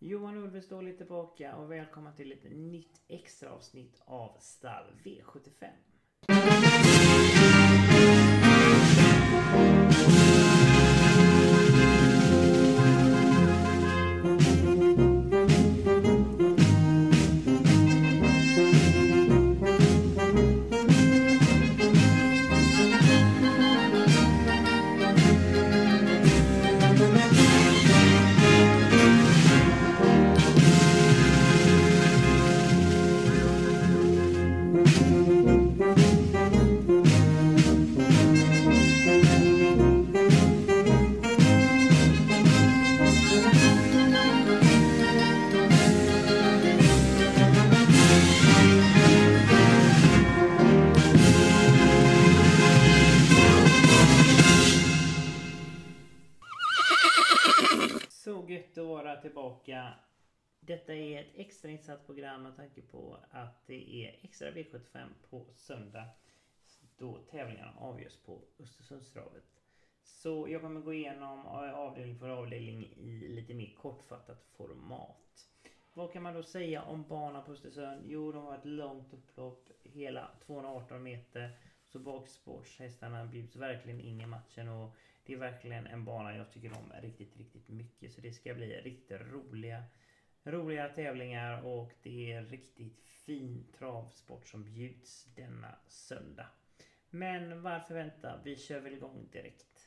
Johan Ulfves lite tillbaka och välkomna till ett nytt extra avsnitt av Stall V75. Så gött att vara tillbaka. Detta är ett extra insatt program med tanke på att det är extra V75 på söndag då tävlingarna avgörs på Östersundstravet. Så jag kommer gå igenom avdelning för avdelning i lite mer kortfattat format. Vad kan man då säga om banan på Östersund? Jo, de har ett långt upplopp, hela 218 meter. Så bakspårshästarna bjuds verkligen in i matchen och det är verkligen en bana jag tycker om riktigt mycket. Så det ska bli riktigt roliga tävlingar och det är riktigt fin travsport som bjuds denna söndag. Men varför vänta? Vi kör väl igång direkt.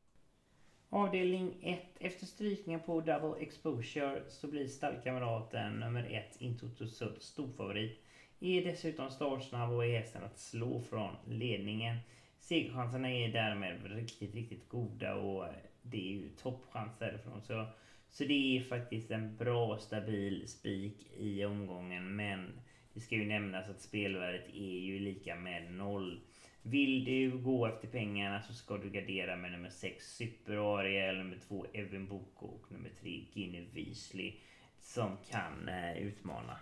Avdelning 1. Efter strykningen på Double Exposure så blir stallkamraten nummer 1 Intoto Sud storfavorit. Är dessutom startsnabb och är hästen att slå från ledningen. Segerchanserna är därmed riktigt goda och det är ju toppchans därifrån. Så det är faktiskt en bra stabil spik i omgången, men det ska ju nämnas att spelvärdet är ju lika med 0. Vill du gå efter pengarna så ska du gardera med nummer 6 Super Ariel, nummer 2 Evan Boko och nummer 3 Guinea Weasley som kan utmana.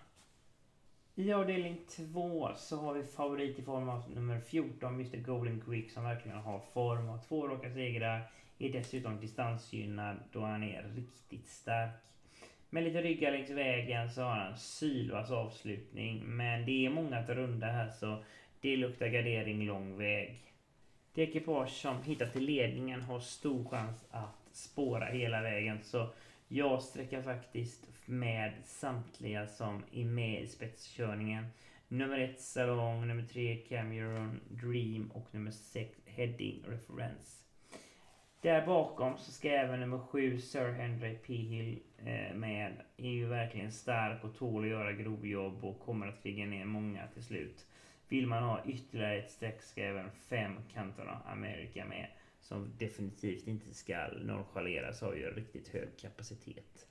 I avdelning 2 så har vi favorit i form av nummer 14 Mr. Golden Quick som verkligen har form och 2 raka segrar. Är dessutom distansgynnad då han är riktigt stark. Med lite ryggar längs vägen så har han Sylvas avslutning, men det är många att runda här så det luktar gardering lång väg. Det ekipage som hittar till ledningen har stor chans att spåra hela vägen, så jag sträcker faktiskt med samtliga som är med i spetskörningen. Nummer 1 Salong, nummer 3 Cameron Dream och nummer 6 Heading Reference. Där bakom så ska även nummer 7 Sir Henry P. Hill med. Är ju verkligen stark och tål att göra grovjobb och kommer att kriga ner många till slut. Vill man ha ytterligare ett streck ska även 5 Cantona America med, som definitivt inte ska nonchaleras och har riktigt hög kapacitet.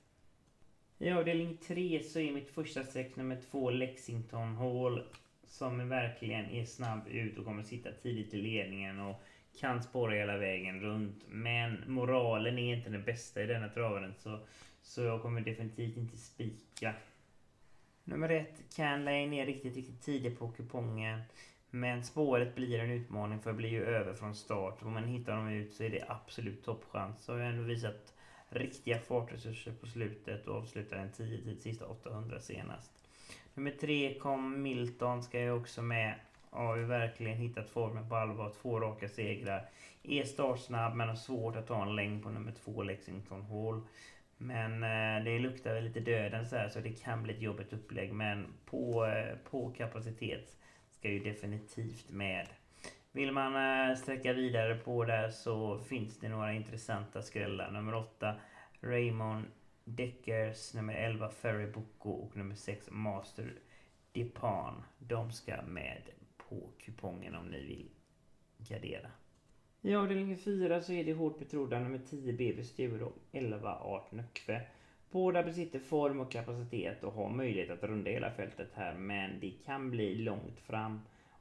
I avdelning 3 så är mitt första streck nummer 2 Lexington Hall som verkligen är snabb ut och kommer sitta tidigt i ledningen och kan spåra hela vägen runt. Men moralen är inte den bästa i denna travaren så jag kommer definitivt inte spika. Nummer 1 Canlane är riktigt tidig på kupongen. Men spåret blir en utmaning för att bli ju över från start. Om man hittar dem ut så är det absolut toppchans. Så har jag ändå visat riktiga fartresurser på slutet och avslutar en 10 tid sista 800 senast. Nummer 3 kom Milton ska jag också med. Har ju verkligen hittat formen på allvar. 2 raka segrar. Är startsnabb men har svårt att ta en längd på nummer 2 Lexington Hall. Men det luktar väl lite döden så det kan bli ett jobbigt upplägg. Men på kapacitet ska ju definitivt med. Vill man sträcka vidare på där så finns det några intressanta skrällar. Nummer 8 Raymond Deckers, nummer 11 Ferry Boko och nummer 6 Master Depan. De ska med på kupongen om ni vill gardera. I avdelning 4 så är det hårt betrodda nummer 10 BB Sture och 11 Art Nökve. Båda besitter form och kapacitet och har möjlighet att runda hela fältet här, men det kan bli långt fram.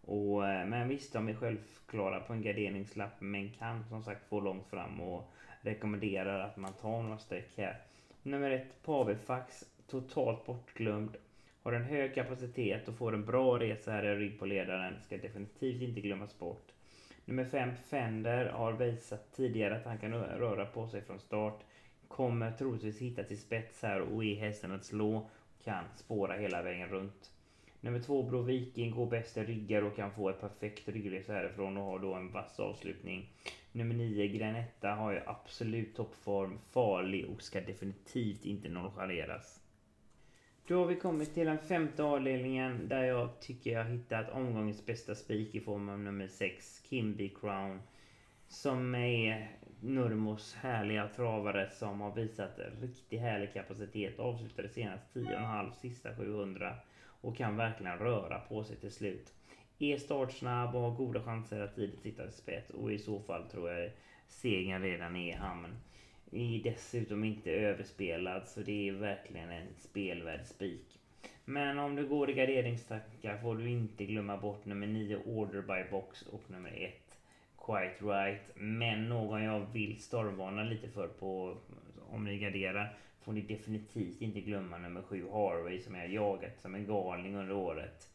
Men visst, de är självklara på en garderingslapp men kan som sagt få långt fram och rekommenderar att man tar några streck här. Nummer 1 Pavifax, totalt bortglömd, har en hög kapacitet och får en bra resa här i rygg på ledaren, ska definitivt inte glömmas bort. Nummer 5 Fender har visat tidigare att han kan röra på sig från start. kommer troligtvis hitta till spets här och är hästen att slå, kan spåra hela vägen runt. Nummer 2 Bro Viking går bäst i ryggar och kan få ett perfekt ryggresa härifrån och har då en vass avslutning. Nummer 9 Granetta har ju absolut toppform, farlig och ska definitivt inte nonchaleras. Då har vi kommit till den femte avdelningen där jag tycker jag hittat omgångens bästa spik i form av nummer 6 Kimby Crown, som är Nurmos härliga travare som har visat riktigt härlig kapacitet, avslutade senast 10,5 sista 700 och kan verkligen röra på sig till slut. Är startsnabb och har goda chanser att tidigt sitta i spets, och i så fall tror jag segern redan är i hamn. Är dessutom inte överspelad, så det är verkligen en spelvärd spik. Men om du går i garderingstackar får du inte glömma bort nummer 9 Order by Box och nummer 1 Quite Right. Men någon jag vill stormvarna lite för på om ni garderar får ni definitivt inte glömma nummer 7 Harvey, som jag jagat som en galning under året.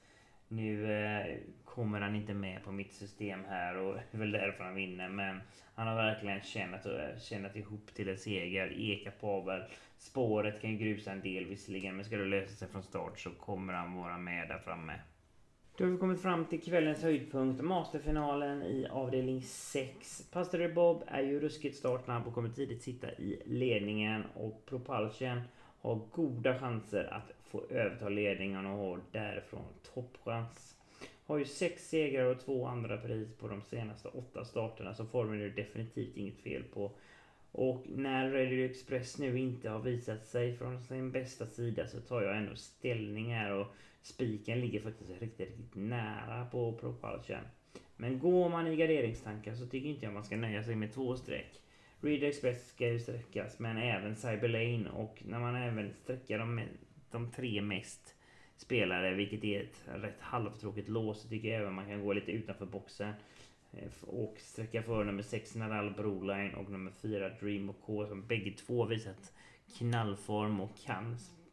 Nu kommer han inte med på mitt system här och det är väl därför han vinner, men han har verkligen kännat ihop till en seger, är kapabel. Spåret kan grusa en del visserligen, men ska det lösa sig från start så kommer han vara med där framme. Då har vi kommit fram till kvällens höjdpunkt, masterfinalen i avdelning 6. Pastor Bob är ju ruskigt startsnabb och kommer tidigt sitta i ledningen, och Propulsion har goda chanser att få överta ledningen och har därifrån toppchans. Har ju 6 segrar och 2 andra pris på de senaste 8 starterna, så formen är definitivt inget fel på. Och när Radio Express nu inte har visat sig från sin bästa sida så tar jag ändå ställning här, och spiken ligger faktiskt riktigt nära på Propulsion. Men går man i garderingstankar så tycker inte jag man ska nöja sig med 2 streck. Radio Express ska ju sträckas, men även Cyberlane, och när man även sträcker de 3 mest spelare, vilket är ett rätt halvtråkigt lås, så tycker jag även man kan gå lite utanför boxen och sträcka för nummer 6 Nadal Broline och nummer 4 Dream och K, som bägge två visat knallform och kan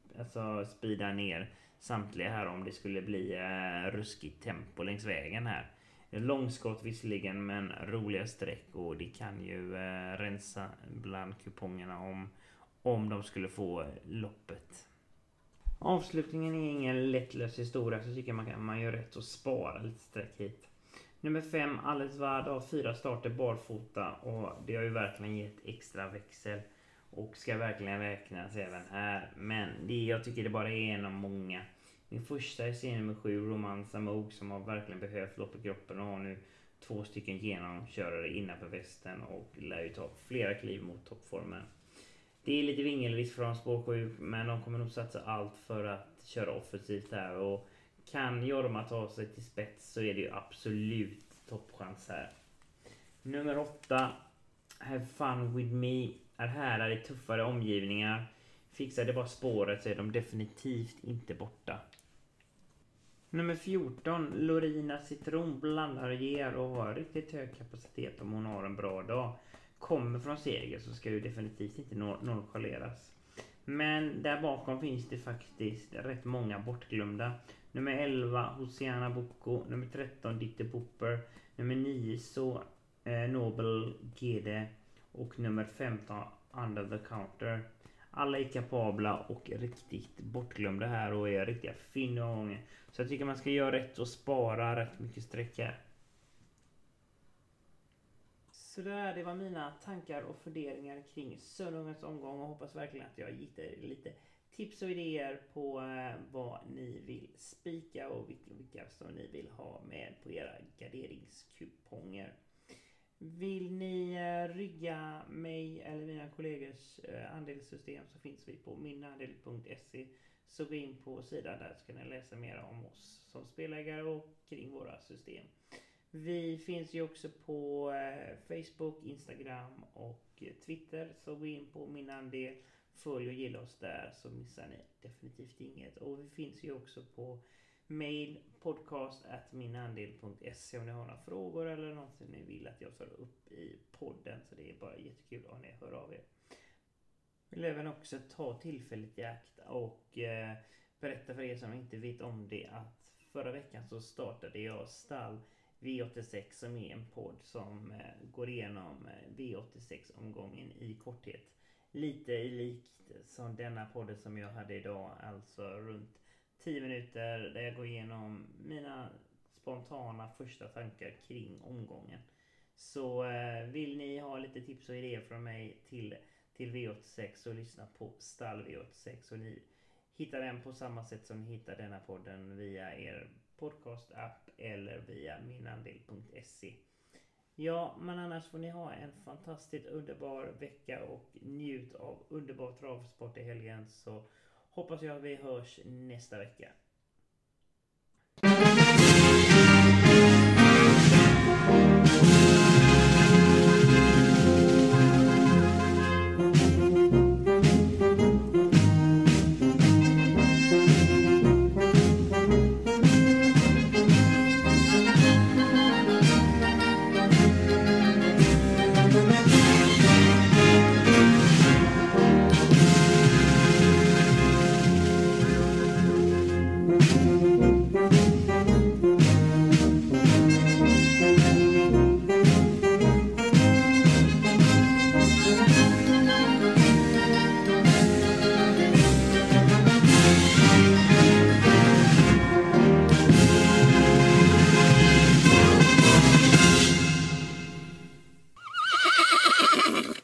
speeda ner samtliga här om det skulle bli ruskigt tempo längs vägen här. Långskott visserligen, men roliga streck, och det kan ju rensa bland kupongerna om de skulle få loppet. Avslutningen är ingen lättlös historia, så tycker man gör rätt att spara lite streck hit. Nummer 5 Alice Vard har 4 starter barfota, och det har ju verkligen gett extra växel och ska verkligen räknas även här. Men jag tycker det bara är en av många. Min första är serien nummer 7 Romansa Moog, som har verkligen behövt lopp i kroppen och har nu 2 stycken genomkörare innanför västen och lär ju ta flera kliv mot toppformen. Det är lite vingelrisk från spår 7, men de kommer nog satsa allt för att köra offensivt här, och kan Jorma ta sig till spets så är det ju absolut toppchans här. Nummer 8 Have Fun With Me är här i tuffare omgivningar. Fixar det bara spåret så är de definitivt inte borta. Nummer 14 Lorina Citron blandar och ger och har riktigt hög kapacitet om hon har en bra dag. Kommer från seger så ska ju definitivt inte nonchaleras. Men där bakom finns det faktiskt rätt många bortglömda. Nummer 11 Hosiana Boko, nummer 13 Ditte Popper, nummer 9 så Nobel GD och nummer 15 Under the Counter. Alla är kapabla och riktigt bortglömda här och är riktiga finånger. Så jag tycker man ska göra rätt och spara rätt mycket streck här. Så det var mina tankar och funderingar kring söndagens omgång, och hoppas verkligen att jag gett er lite tips och idéer på vad ni vill spika och vilka som ni vill ha med på era garderingskuponger. Vill ni rygga mig eller mina kollegors andelssystem så finns vi på minandel.se. Så gå in på sidan där så kan ni läsa mer om oss som spelägare och kring våra system. Vi finns ju också på Facebook, Instagram och Twitter. Så gå in på Min Andel, följ och gilla oss där så missar ni definitivt inget. Och vi finns ju också på mail podcast@minandel.se om ni har några frågor eller någonting ni vill att jag tar upp i podden. Så det är bara jättekul om ni hör av er. Jag vill även också ta tillfället i akt och berätta för er som inte vet om det att förra veckan så startade jag stall V86 som är en podd som går igenom V86-omgången i korthet. lite likt som denna podden som jag hade idag. Alltså runt 10 minuter där jag går igenom mina spontana första tankar kring omgången. Så vill ni ha lite tips och idéer från mig till V86 så lyssna på Stall V86 och ni hittar den på samma sätt som ni hittar denna podden via er podcast-app eller via minandel.se. Ja, men annars får ni ha en fantastiskt underbar vecka och njut av underbar travsport i helgen, så hoppas jag att vi hörs nästa vecka.